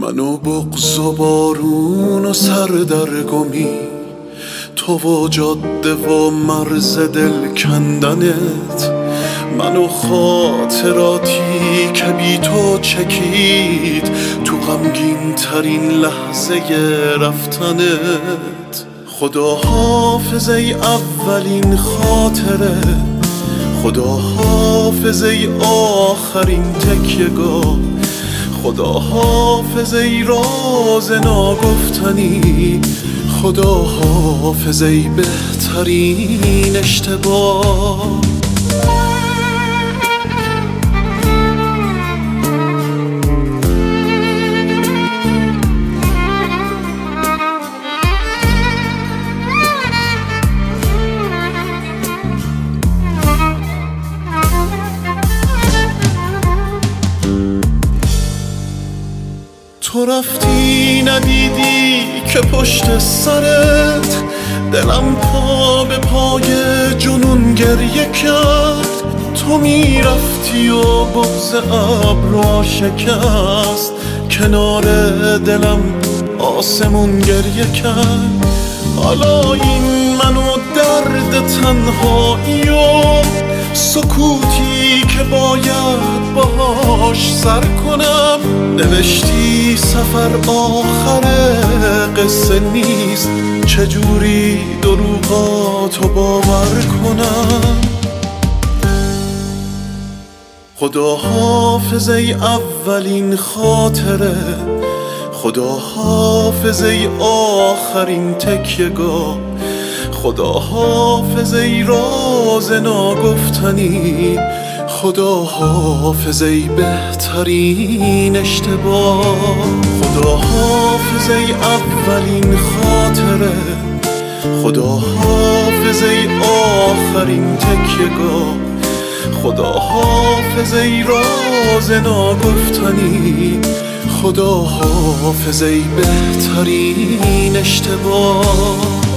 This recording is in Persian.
منو بغض و بارون و سردرگمی، تو و جاده و مرز دل کندنت، منو خاطراتی که بی تو چکید تو غمگین ترین لحظه رفتنت. خدا حافظ ای اولین خاطره، خدا حافظ ای آخرین تکیه‌گاه، خدا حافظ ای راز ناگفتنی، خدا حافظ ای بهترین اشتباه. تو رفتی ندیدی که پشت سرت دلم پا به پای جنون گریه کرد. تو میرفتی و بغض ابرها شکست، کنار دلم آسمون گریه کرد. حالا این منو درد تنهایی و سکوتی که باید باهاش سر کنم. نوشتی سفر آخر قصه نیست، چجوری دروغاتو باور کنم. خدا حافظ ای اولین خاطره، خدا حافظ ای آخرین تکیه‌گاه، خدا حافظ ای راز ناگفتنی، خدا حافظ ای بهترین اشتباه. خدا حافظ ای اولین خاطره، خدا حافظ ای آخرین تکیه‌گاه، خدا حافظ ای راز ناگفتنی، خدا حافظ ای بهترین اشتباه.